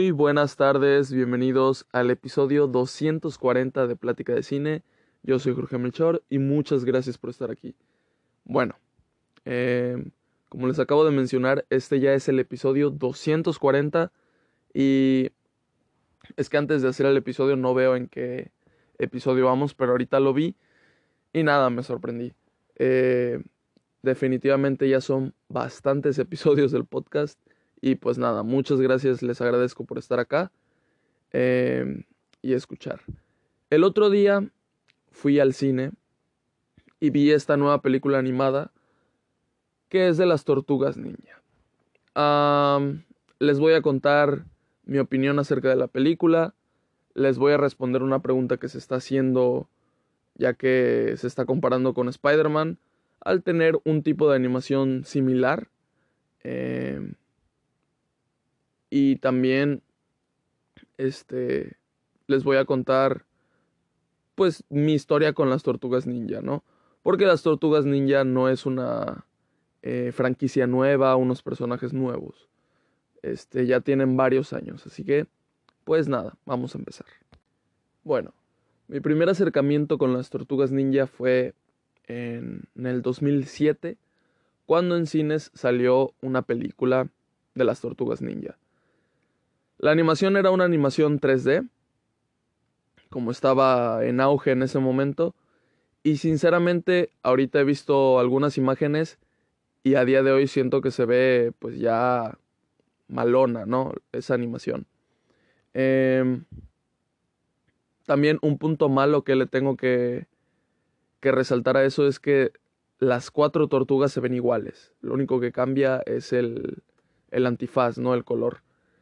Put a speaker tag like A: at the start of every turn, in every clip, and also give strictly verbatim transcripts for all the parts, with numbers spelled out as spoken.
A: Muy buenas tardes, bienvenidos al episodio doscientos cuarenta de Plática de Cine. Yo soy Jorge Melchor y muchas gracias por estar aquí. Bueno, eh, como les acabo de mencionar, este ya es el episodio doscientos cuarenta y es que antes de hacer el episodio no veo en qué episodio vamos, pero ahorita lo vi y nada, me sorprendí. Eh, definitivamente ya son bastantes episodios del podcast. Y pues nada, muchas gracias, les agradezco por estar acá eh, y escuchar. El otro día fui al cine y vi esta nueva película animada que es de las Tortugas Ninja. Um, les voy a contar mi opinión acerca de la película. Les voy a responder una pregunta que se está haciendo ya que se está comparando con Spider-Man al tener un tipo de animación similar. Eh, Y también este, les voy a contar pues mi historia con las Tortugas Ninja, ¿no? Porque las Tortugas Ninja no es una eh, franquicia nueva, unos personajes nuevos. Este, ya tienen varios años, así que pues nada, vamos a empezar. Bueno, mi primer acercamiento con las Tortugas Ninja fue en, en el dos mil siete, cuando en cines salió una película de las Tortugas Ninja. La animación era una animación tres D, como estaba en auge en ese momento, y sinceramente ahorita he visto algunas imágenes y a día de hoy siento que se ve pues ya malona, ¿no? Esa animación. Eh, también un punto malo que le tengo que, que resaltar a eso es que las cuatro tortugas se ven iguales. Lo único que cambia es el, el antifaz, ¿no? El color.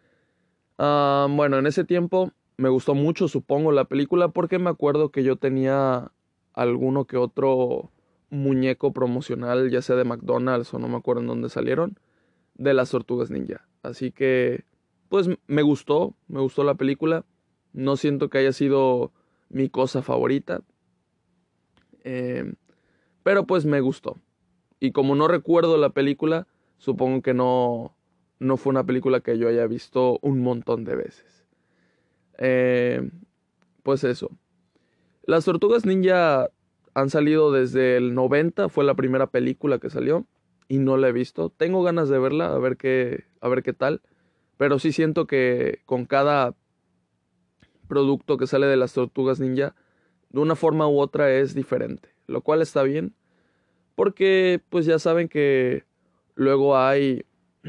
A: Uh, bueno, en ese tiempo me gustó mucho, supongo, la película porque me acuerdo que yo tenía alguno que otro muñeco promocional, ya sea de McDonald's o no me acuerdo en dónde salieron, de las Tortugas Ninja. Así que, pues me gustó, me gustó la película. No siento que haya sido mi cosa favorita, eh, pero pues me gustó. Y como no recuerdo la película, supongo que no, no fue una película que yo haya visto un montón de veces. Eh, pues eso. Las Tortugas Ninja han salido desde el noventa, fue la primera película que salió y no la he visto. Tengo ganas de verla, a ver qué, a ver qué tal. Pero sí siento que con cada producto que sale de las Tortugas Ninja, de una forma u otra es diferente. Lo cual está bien, porque pues ya saben que luego hay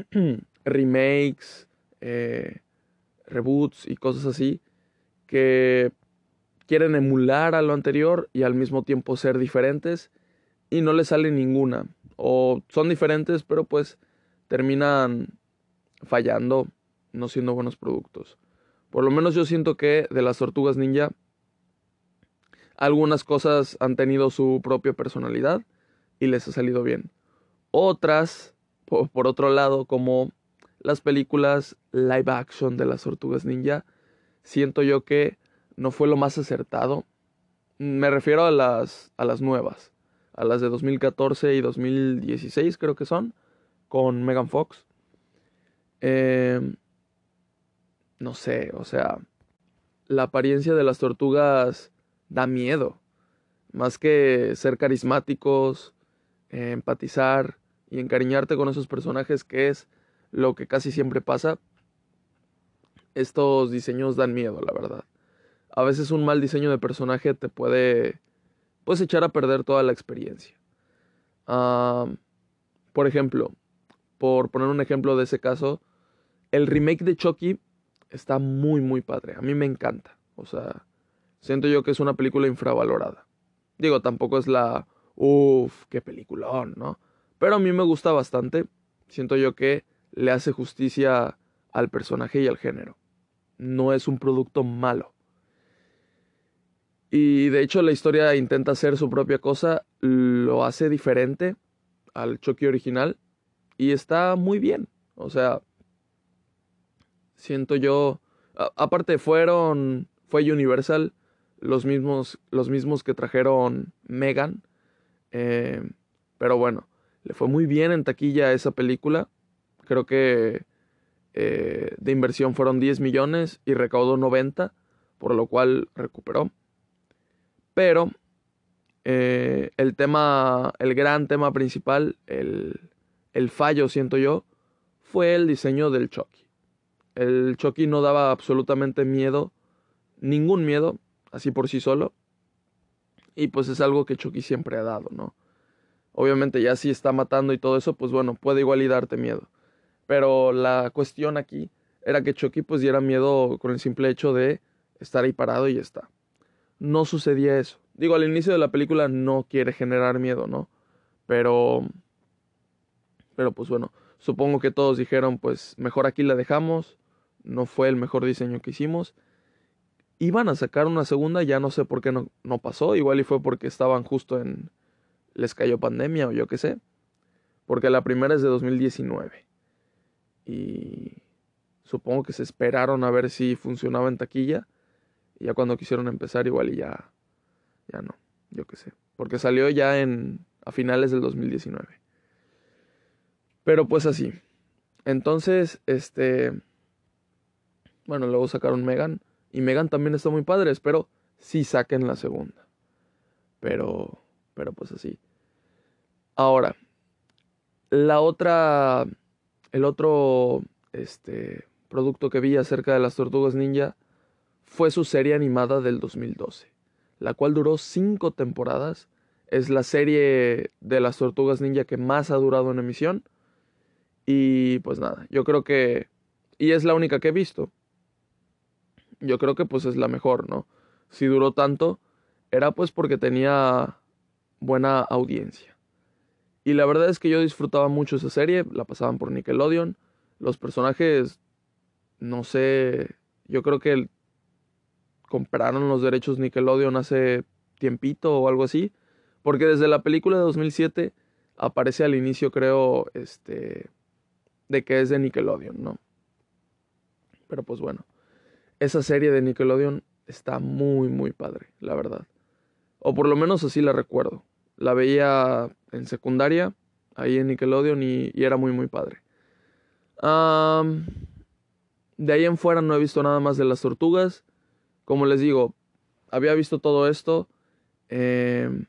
A: remakes, eh, reboots y cosas así que quieren emular a lo anterior y al mismo tiempo ser diferentes y no les sale ninguna. O son diferentes pero pues terminan fallando, no siendo buenos productos. Por lo menos yo siento que de las Tortugas Ninja algunas cosas han tenido su propia personalidad y les ha salido bien. Otras, por, por otro lado, como las películas live action de las Tortugas Ninja, siento yo que no fue lo más acertado. Me refiero a las, a las nuevas, a las de dos mil catorce y dos mil dieciséis creo que son, con Megan Fox. Eh, no sé, o sea, la apariencia de las tortugas da miedo. Más que ser carismáticos, eh, empatizar y encariñarte con esos personajes, que es lo que casi siempre pasa, estos diseños dan miedo, la verdad. A veces un mal diseño de personaje te puede, pues, echar a perder toda la experiencia. Uh, por ejemplo, por poner un ejemplo de ese caso, el remake de Chucky está muy, muy padre. A mí me encanta. O sea, siento yo que es una película infravalorada. Digo, tampoco es la... Uff, qué peliculón, ¿no? Pero a mí me gusta bastante. Siento yo que le hace justicia al personaje y al género. No es un producto malo. Y de hecho la historia intenta hacer su propia cosa. Lo hace diferente al Chucky original. Y está muy bien. O sea, siento yo... A- aparte fueron... Fue Universal los mismos, los mismos que trajeron Megan. Eh, pero bueno, le fue muy bien en taquilla a esa película. Creo que eh, de inversión fueron diez millones y recaudó noventa, por lo cual recuperó. Pero eh, el tema, el gran tema principal, el, el fallo, siento yo, fue el diseño del Chucky. El Chucky no daba absolutamente miedo, ningún miedo, así por sí solo. Y pues es algo que Chucky siempre ha dado, ¿no? Obviamente ya si está matando y todo eso, pues bueno, puede igual y darte miedo. Pero la cuestión aquí era que Chucky pues diera miedo con el simple hecho de estar ahí parado y ya está. No sucedía eso. Digo, al inicio de la película no quiere generar miedo, ¿no? Pero, pero pues bueno, supongo que todos dijeron, pues mejor aquí la dejamos. No fue el mejor diseño que hicimos. Iban a sacar una segunda, ya no sé por qué no, no pasó. Igual y fue porque estaban justo en... les cayó pandemia o yo qué sé. Porque la primera es de dos mil diecinueve. Y supongo que se esperaron a ver si funcionaba en taquilla. Y ya cuando quisieron empezar igual y ya, ya no, yo qué sé. Porque salió ya en, a finales del dos mil diecinueve. Pero pues así. Entonces, este... bueno, luego sacaron Megan. Y Megan también está muy padre. Espero sí saquen la segunda. Pero, pero pues así. Ahora, la otra... el otro este, producto que vi acerca de las Tortugas Ninja fue su serie animada del dos mil doce, la cual duró cinco temporadas. Es la serie de las Tortugas Ninja que más ha durado en emisión. Y pues nada, yo creo que... y es la única que he visto. Yo creo que pues es la mejor, ¿no? Si duró tanto, era pues porque tenía buena audiencia. Y la verdad es que yo disfrutaba mucho esa serie, la pasaban por Nickelodeon. Los personajes, no sé, yo creo que compraron los derechos Nickelodeon hace tiempito o algo así. Porque desde la película de dos mil siete aparece al inicio, creo, este, de que es de Nickelodeon, ¿no? Pero pues bueno, esa serie de Nickelodeon está muy, muy padre, la verdad. O por lo menos así la recuerdo. La veía en secundaria, ahí en Nickelodeon, y, y era muy, muy padre. Um, de ahí en fuera no he visto nada más de las tortugas. Como les digo, había visto todo esto. Eh,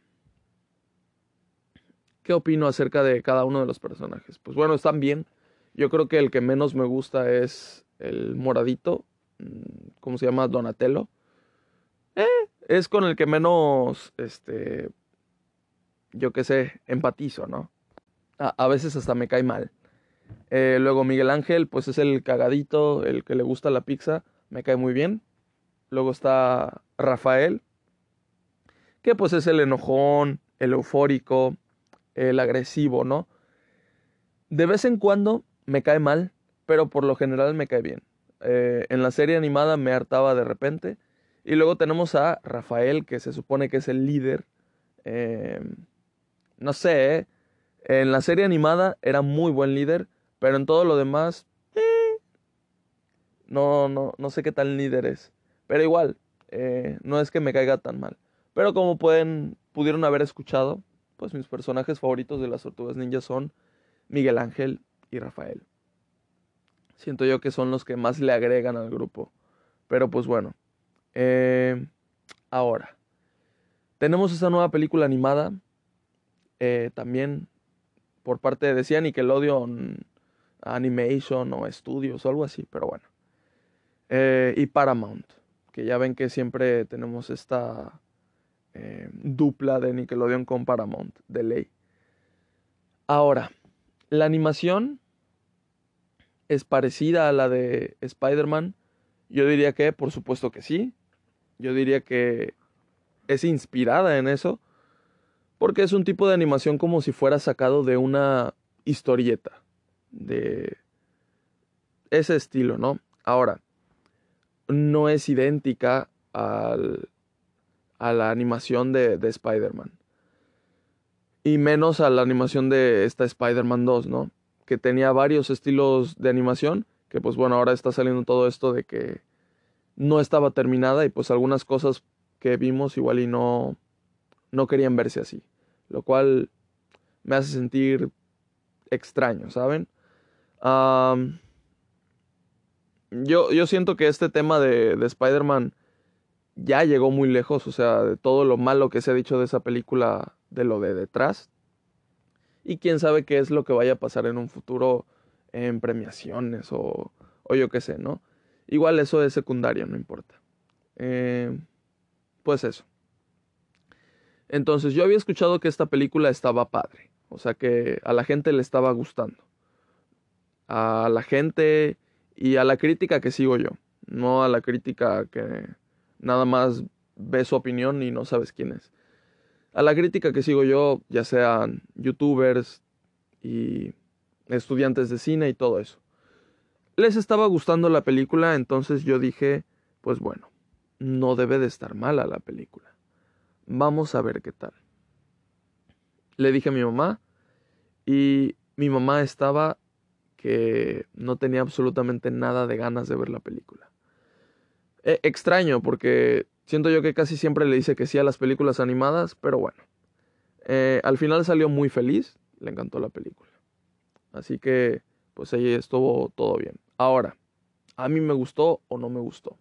A: ¿Qué opino acerca de cada uno de los personajes? Pues bueno, están bien. Yo creo que el que menos me gusta es el moradito. ¿Cómo se llama? Donatello. Eh, es con el que menos, este, yo qué sé, empatizo, ¿no? A, a veces hasta me cae mal. Eh, luego Miguel Ángel, pues es el cagadito, el que le gusta la pizza, me cae muy bien. Luego está Rafael, que pues es el enojón, el eufórico, el agresivo, ¿no? De vez en cuando me cae mal, pero por lo general me cae bien. Eh, en la serie animada me hartaba de repente. Y luego tenemos a Rafael, que se supone que es el líder. Eh, no sé, ¿eh? En la serie animada era muy buen líder, pero en todo lo demás, eh, no, no, no sé qué tal líder es. Pero igual, eh, no es que me caiga tan mal. Pero como pueden, pudieron haber escuchado, pues mis personajes favoritos de las Tortugas Ninja son Miguel Ángel y Rafael. Siento yo que son los que más le agregan al grupo. Pero pues bueno. Eh, ahora, tenemos esta nueva película animada. Eh, también por parte de, decía Nickelodeon Animation o Studios o algo así. Pero bueno. Eh, y Paramount. Que ya ven que siempre tenemos esta eh, dupla de Nickelodeon con Paramount. De ley. Ahora, la animación es parecida a la de Spider-Man. Yo diría que, por supuesto que sí. Yo diría que es inspirada en eso. Porque es un tipo de animación como si fuera sacado de una historieta. De ese estilo, ¿no? Ahora, no es idéntica al, a la animación de, de Spider-Man. Y menos a la animación de esta Spider-Man dos, ¿no? Que tenía varios estilos de animación. Que pues bueno, ahora está saliendo todo esto de que no estaba terminada y pues algunas cosas que vimos igual y no, no querían verse así. Lo cual me hace sentir extraño, ¿saben? Um, yo, yo siento que este tema de, de Spider-Man ya llegó muy lejos, o sea, de todo lo malo que se ha dicho de esa película, de lo de detrás. Y quién sabe qué es lo que vaya a pasar en un futuro en premiaciones o, o yo qué sé, ¿no? Igual eso es secundario, no importa. Eh, pues eso. Entonces yo había escuchado que esta película estaba padre, o sea que a la gente le estaba gustando. A la gente y a la crítica que sigo yo, no a la crítica que nada más ve su opinión y no sabes quién es. A la crítica que sigo yo, ya sean youtubers y estudiantes de cine y todo eso. Les estaba gustando la película, entonces yo dije, pues bueno, no debe de estar mala la película. Vamos a ver qué tal. Le dije a mi mamá y mi mamá estaba que no tenía absolutamente nada de ganas de ver la película. Eh, extraño porque siento yo que casi siempre le dice que sí a las películas animadas, pero bueno. Eh, al final salió muy feliz, le encantó la película. Así que pues ahí estuvo todo bien. Ahora, ¿a mí me gustó o no me gustó?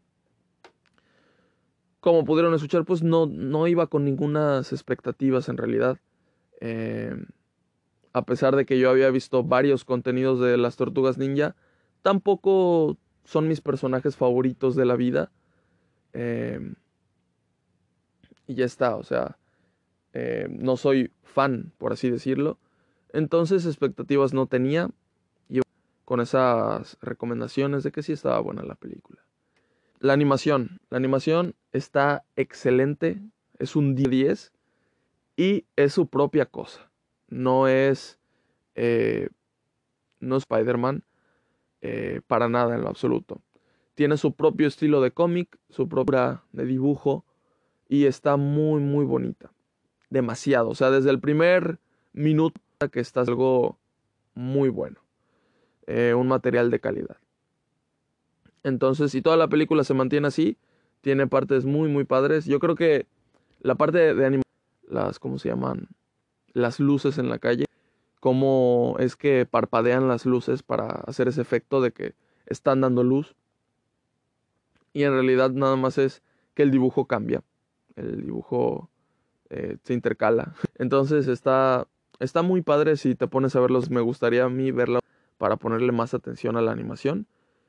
A: Como pudieron escuchar, pues no, no iba con ninguna expectativas en realidad. Eh, a pesar de que yo había visto varios contenidos de las Tortugas Ninja, tampoco son mis personajes favoritos de la vida. Eh, y ya está, o sea, eh, no soy fan, por así decirlo. Entonces expectativas no tenía. Y con esas recomendaciones de que sí estaba buena la película. La animación. La animación está excelente. Es un diez y es su propia cosa. No es, eh, no es Spider-Man eh, para nada en lo absoluto. Tiene su propio estilo de cómic, su propia de dibujo y está muy muy bonita. Demasiado. O sea, desde el primer minuto que está algo muy bueno. Eh, un material de calidad. Entonces, si toda la película se mantiene así, tiene partes muy, muy padres. Yo creo que la parte de, de animación, las, ¿cómo se llaman? Las luces en la calle, cómo es que parpadean las luces para hacer ese efecto de que están dando luz. Y en realidad nada más es que el dibujo cambia. El dibujo eh, se intercala. Entonces está, está muy padre si te pones a verlos. Me gustaría a mí verla para ponerle más atención a la animación.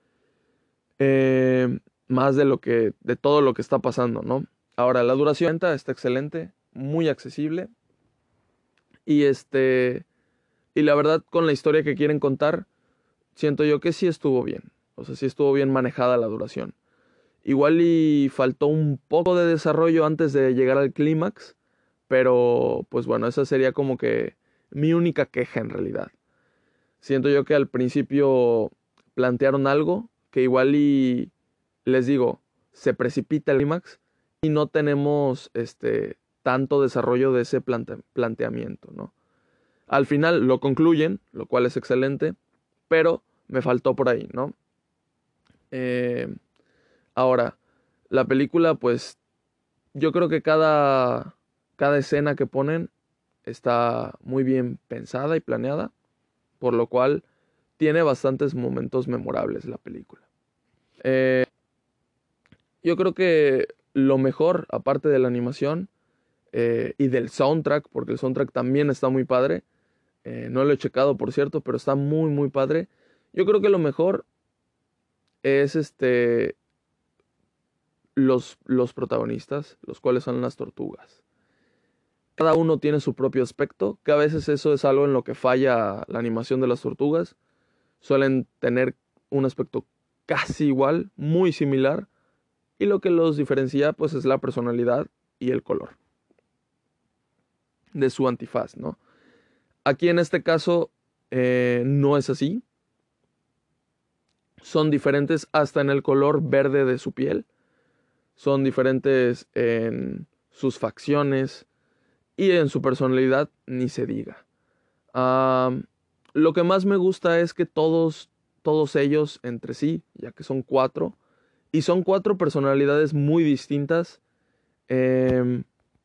A: Eh, más de lo que, de todo lo que está pasando, ¿no? Ahora, la duración está excelente, muy accesible. Y este, y la verdad, con la historia que quieren contar, siento yo que sí estuvo bien. O sea, sí estuvo bien manejada la duración. Igual y faltó un poco de desarrollo antes de llegar al clímax, pero pues bueno, esa sería como que mi única queja en realidad. Siento yo que al principio plantearon algo que igual y les digo, se precipita el clímax y no tenemos este tanto desarrollo de ese plante planteamiento, ¿no? Al final lo concluyen, lo cual es excelente, pero me faltó por ahí, ¿no? Eh, ahora, la película, pues, yo creo que cada, cada escena que ponen está muy bien pensada y planeada, por lo cual tiene bastantes momentos memorables la película. Eh, yo creo que lo mejor, aparte de la animación eh, y del soundtrack, porque el soundtrack también está muy padre, eh, no lo he checado por cierto, pero está muy muy padre. Yo creo que lo mejor es este los, los protagonistas, los cuales son las tortugas. Cada uno tiene su propio aspecto, que a veces eso es algo en lo que falla la animación de las tortugas. Suelen tener un aspecto casi igual, muy similar, y lo que los diferencia pues es la personalidad y el color de su antifaz, ¿no? Aquí en este caso eh, no es así. Son diferentes hasta en el color verde de su piel. Son diferentes en sus facciones y en su personalidad, ni se diga. Uh, lo que más me gusta es que todos, todos ellos entre sí, ya que son cuatro, y son cuatro personalidades muy distintas, eh,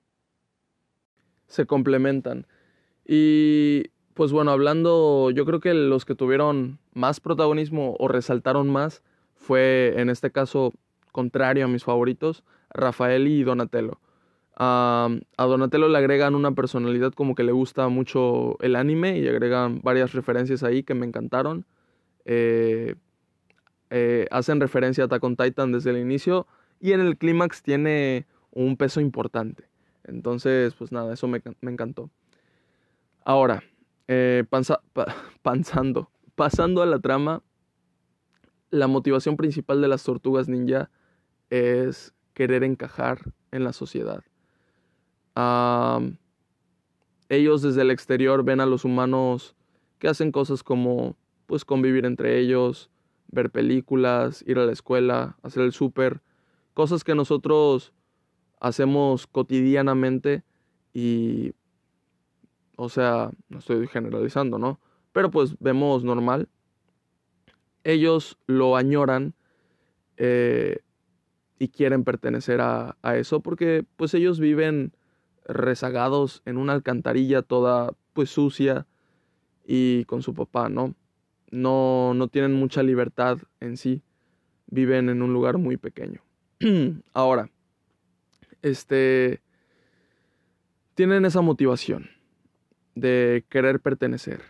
A: se complementan. Y pues bueno, hablando, yo creo que los que tuvieron más protagonismo o resaltaron más fue, en este caso, contrario a mis favoritos, Rafael y Donatello. Um, a Donatello le agregan una personalidad como que le gusta mucho el anime y agregan varias referencias ahí que me encantaron. Eh, eh, hacen referencia a Attack on Titan desde el inicio y en el clímax tiene un peso importante. Entonces, pues nada, eso me, me encantó. Ahora, eh, panza, pa, panzando, pasando a la trama, la motivación principal de las tortugas ninja es querer encajar en la sociedad. Um, ellos desde el exterior ven a los humanos que hacen cosas como pues convivir entre ellos, ver películas, ir a la escuela, hacer el súper, cosas que nosotros hacemos cotidianamente y, o sea, no estoy generalizando, ¿no? Pero pues vemos normal. Ellos lo añoran eh, y quieren pertenecer a, a eso porque pues ellos viven rezagados en una alcantarilla toda pues sucia y con su papá, ¿no? No, no tienen mucha libertad en sí, viven en un lugar muy pequeño. Ahora, este, tienen esa motivación de querer pertenecer.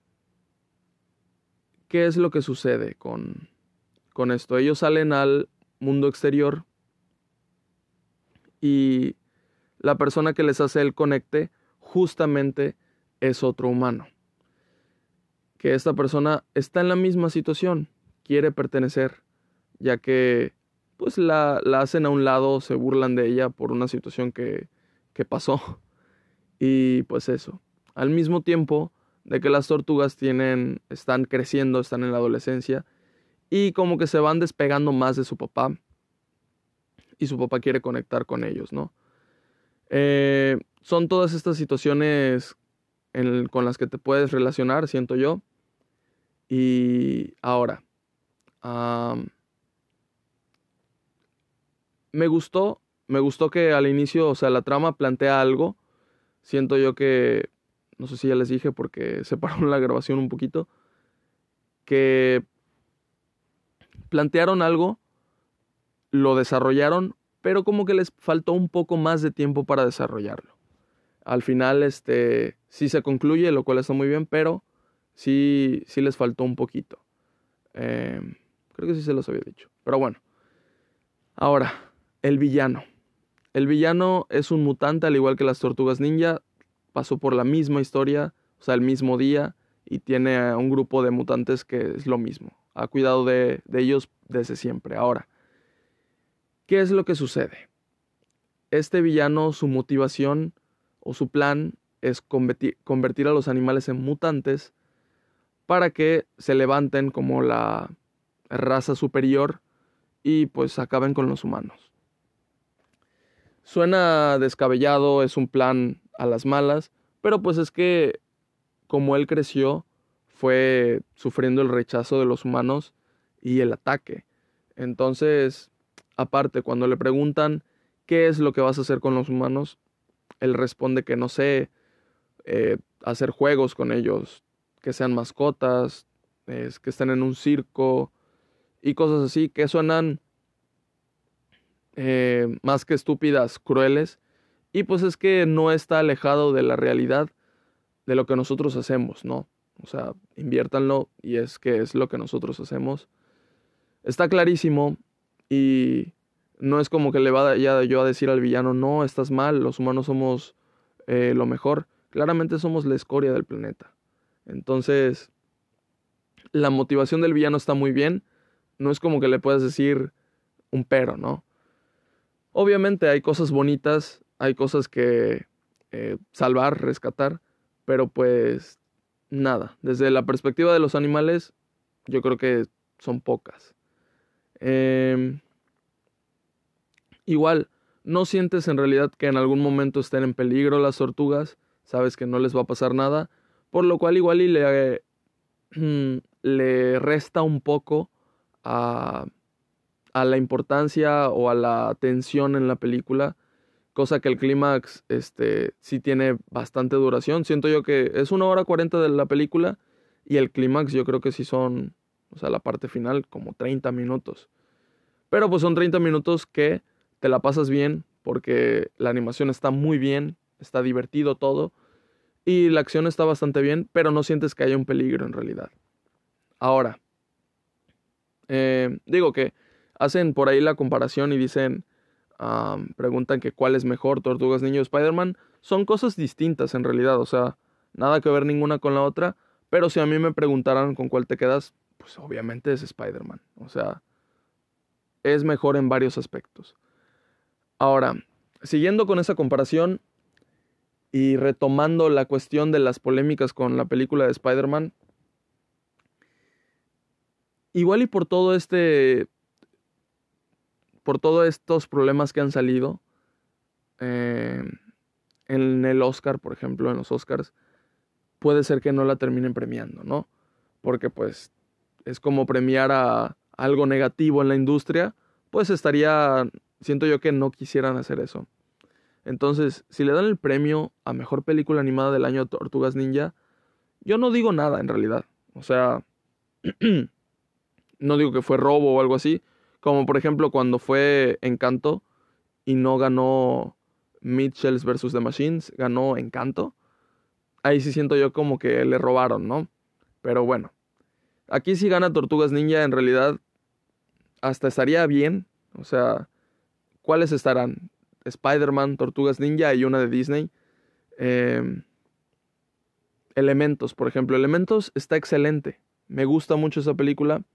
A: ¿Qué es lo que sucede con, con esto? Ellos salen al mundo exterior y la persona que les hace el conecte justamente es otro humano. Que esta persona está en la misma situación, quiere pertenecer, ya que pues la, la hacen a un lado, se burlan de ella por una situación que, que pasó. Y pues eso. Al mismo tiempo de que las tortugas tienen, están creciendo, están en la adolescencia, y como que se van despegando más de su papá, y su papá quiere conectar con ellos, ¿no? Eh, son todas estas situaciones en, con las que te puedes relacionar, siento yo. Y ahora, um, me gustó, me gustó que al inicio, o sea, la trama plantea algo. Siento yo que, no sé si ya les dije porque se paró la grabación un poquito, que plantearon algo, lo desarrollaron, pero como que les faltó un poco más de tiempo para desarrollarlo. Al final, este, sí se concluye, lo cual está muy bien, pero sí, sí les faltó un poquito. Eh, creo que sí se los había dicho. Pero bueno. Ahora, el villano. El villano es un mutante, al igual que las tortugas ninja. Pasó por la misma historia, o sea, el mismo día. Y tiene a un grupo de mutantes que es lo mismo. Ha cuidado de, de ellos desde siempre. Ahora, ¿qué es lo que sucede? Este villano, su motivación o su plan es convertir, convertir a los animales en mutantes para que se levanten como la raza superior y pues acaben con los humanos. Suena descabellado, es un plan a las malas, pero pues es que como él creció, fue sufriendo el rechazo de los humanos y el ataque. Entonces, aparte, cuando le preguntan qué es lo que vas a hacer con los humanos, él responde que no sé, eh, hacer juegos con ellos, que sean mascotas, eh, que estén en un circo y cosas así que suenan eh, más que estúpidas, crueles. Y pues es que no está alejado de la realidad de lo que nosotros hacemos, ¿no? O sea, inviértanlo y es que es lo que nosotros hacemos. Está clarísimo y no es como que le vaya yo a decir al villano, no, estás mal, los humanos somos eh, lo mejor. Claramente somos la escoria del planeta. Entonces, la motivación del villano está muy bien. No es como que le puedas decir un pero, ¿no? Obviamente hay cosas bonitas, hay cosas que eh, salvar, rescatar, pero pues nada. Desde la perspectiva de los animales, yo creo que son pocas. Eh, igual, no sientes en realidad que en algún momento estén en peligro las tortugas, sabes que no les va a pasar nada, por lo cual igual y le, eh, le resta un poco a, a la importancia o a la tensión en la película, cosa que el clímax este, sí tiene bastante duración. Siento yo que es una hora cuarenta de la película y el clímax yo creo que sí son o sea, la parte final, como treinta minutos. Pero pues son treinta minutos que te la pasas bien porque la animación está muy bien, está divertido todo y la acción está bastante bien, pero no sientes que haya un peligro en realidad. Ahora, eh, digo que hacen por ahí la comparación y dicen, um, preguntan que cuál es mejor, Tortugas Ninja o Spider-Man. Son cosas distintas en realidad, o sea, nada que ver ninguna con la otra, pero si a mí me preguntaran con cuál te quedas, pues obviamente es Spider-Man, o sea, es mejor en varios aspectos. Ahora, siguiendo con esa comparación y retomando la cuestión de las polémicas con la película de Spider-Man, igual y por todo este, por todos estos problemas que han salido, eh, en el Oscar, por ejemplo, en los Oscars, puede ser que no la terminen premiando, ¿no? Porque pues es como premiar a algo negativo en la industria, pues estaría, siento yo que no quisieran hacer eso. Entonces, si le dan el premio a mejor película animada del año a Tortugas Ninja, yo no digo nada en realidad. O sea, no digo que fue robo o algo así, como por ejemplo cuando fue Encanto y no ganó Mitchells versus The Machines, ganó Encanto. Ahí sí siento yo como que le robaron, ¿no? Pero bueno, aquí sí gana Tortugas Ninja, en realidad hasta estaría bien. O sea, ¿cuáles estarán? Spider-Man, Tortugas Ninja y una de Disney. Eh, Elementos, por ejemplo. Elementos está excelente. Me gusta mucho esa película.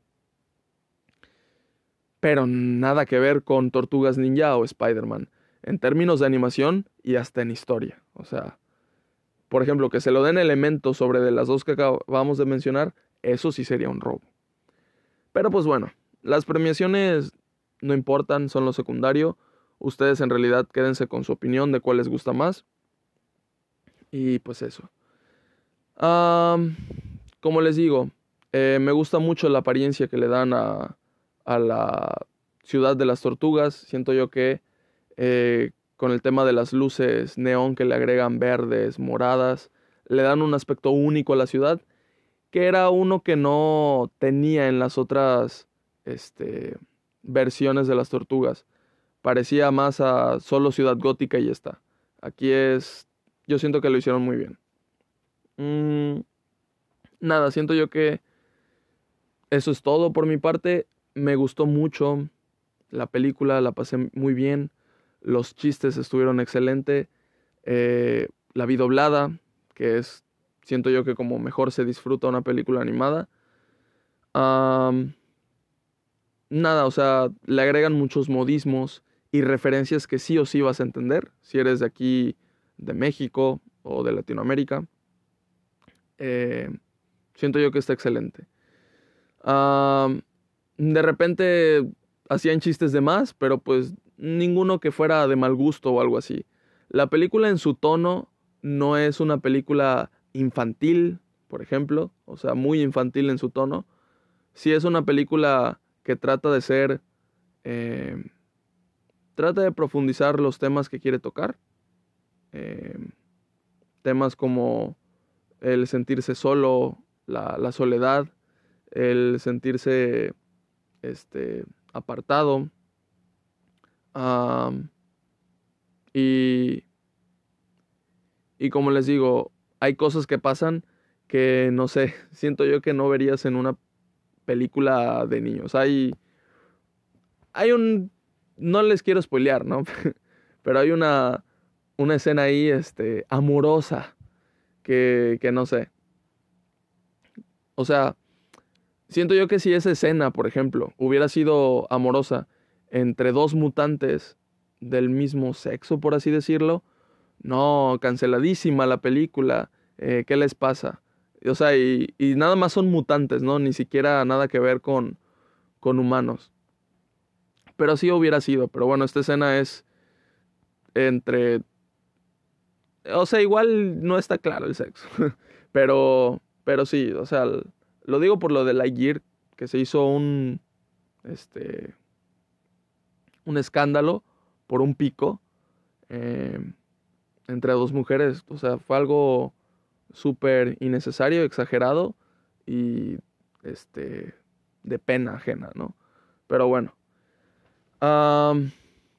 A: Pero nada que ver con Tortugas Ninja o Spider-Man. En términos de animación y hasta en historia. O sea, por ejemplo, que se lo den Elementos sobre de las dos que acabamos de mencionar, eso sí sería un robo. Pero pues bueno, las premiaciones no importan, son lo secundario. Ustedes en realidad quédense con su opinión de cuál les gusta más. Y pues eso. Um, como les digo, eh, me gusta mucho la apariencia que le dan a, a la ciudad de las tortugas. Siento yo que eh, con el tema de las luces neón que le agregan verdes, moradas, le dan un aspecto único a la ciudad, que era uno que no tenía en las otras este, versiones de las tortugas. Parecía más a solo Ciudad Gótica y ya está. Aquí es, yo siento que lo hicieron muy bien. Mm, nada, siento yo que eso es todo por mi parte. Me gustó mucho la película, la pasé muy bien. Los chistes estuvieron excelentes. Eh, la vi doblada, que es, siento yo que como mejor se disfruta una película animada. Um, nada, o sea, le agregan muchos modismos y referencias que sí o sí vas a entender, si eres de aquí, de México o de Latinoamérica. Eh, siento yo que está excelente. Um, de repente hacían chistes de más, pero pues ninguno que fuera de mal gusto o algo así. La película en su tono no es una película infantil, por ejemplo, o sea, muy infantil en su tono. Sí es una película que trata de ser, eh, trata de profundizar los temas que quiere tocar. Eh, temas como el sentirse solo, la, la soledad, el sentirse este, apartado. Um, y, y como les digo, hay cosas que pasan que no sé, siento yo que no verías en una película de niños. Hay, hay un, no les quiero spoilear, ¿no? Pero hay una, una escena ahí, este, amorosa, que, que no sé. O sea, siento yo que si esa escena, por ejemplo, hubiera sido amorosa entre dos mutantes del mismo sexo, por así decirlo, no, canceladísima la película, eh, ¿qué les pasa? O sea, y, y nada más son mutantes, ¿no? Ni siquiera nada que ver con, con humanos. Pero sí hubiera sido, pero bueno, esta escena es entre... O sea, igual no está claro el sexo, pero, pero sí, o sea, lo digo por lo de Lightyear, que se hizo un, este, un escándalo por un pico eh, entre dos mujeres. O sea, fue algo súper innecesario, exagerado y este de pena ajena, ¿no? Pero bueno. Um,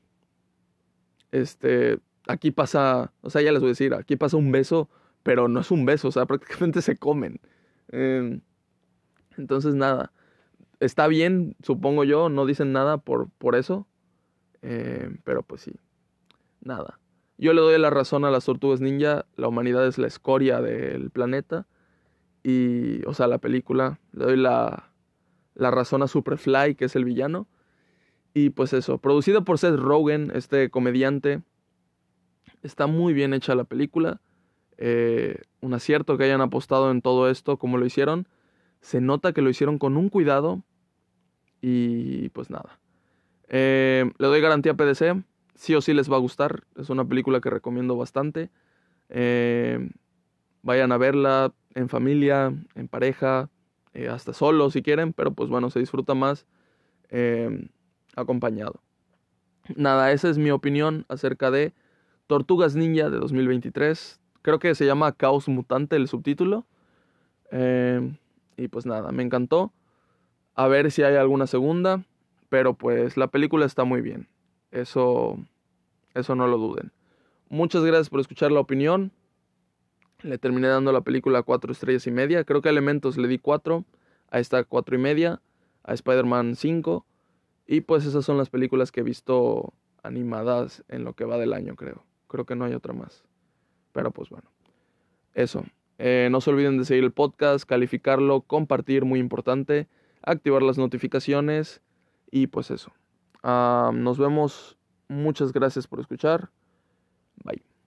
A: este, aquí pasa, o sea, ya les voy a decir, aquí pasa un beso, pero no es un beso, o sea, prácticamente se comen. Eh, entonces, nada, está bien, supongo yo, no dicen nada por, por eso, eh, pero pues sí, nada. Yo le doy la razón a las tortugas ninja, la humanidad es la escoria del planeta, y, o sea, la película, le doy la, la razón a Superfly, que es el villano, y pues eso, producida por Seth Rogen, este comediante. Está muy bien hecha la película. Eh, un acierto que hayan apostado en todo esto como lo hicieron. Se nota que lo hicieron con un cuidado. Y pues nada. Eh, le doy garantía a P D C. Sí o sí les va a gustar. Es una película que recomiendo bastante. Eh, vayan a verla en familia, en pareja, eh, hasta solo si quieren. Pero pues bueno, se disfruta más eh, acompañado. Nada, esa es mi opinión acerca de Tortugas Ninja de dos mil veintitrés. Creo que se llama Caos Mutante el subtítulo. Eh, y pues nada, me encantó. A ver si hay alguna segunda. Pero pues la película está muy bien. Eso, eso no lo duden. Muchas gracias por escuchar la opinión. Le terminé dando a la película cuatro estrellas y media. Creo que a Elementos le di cuatro. A esta cuatro y media. A Spider-Man cinco. Y pues esas son las películas que he visto animadas en lo que va del año, creo. Creo que no hay otra más. Pero pues bueno, eso. Eh, no se olviden de seguir el podcast, calificarlo, compartir, muy importante, activar las notificaciones y pues eso. Ah, nos vemos. Muchas gracias por escuchar. Bye.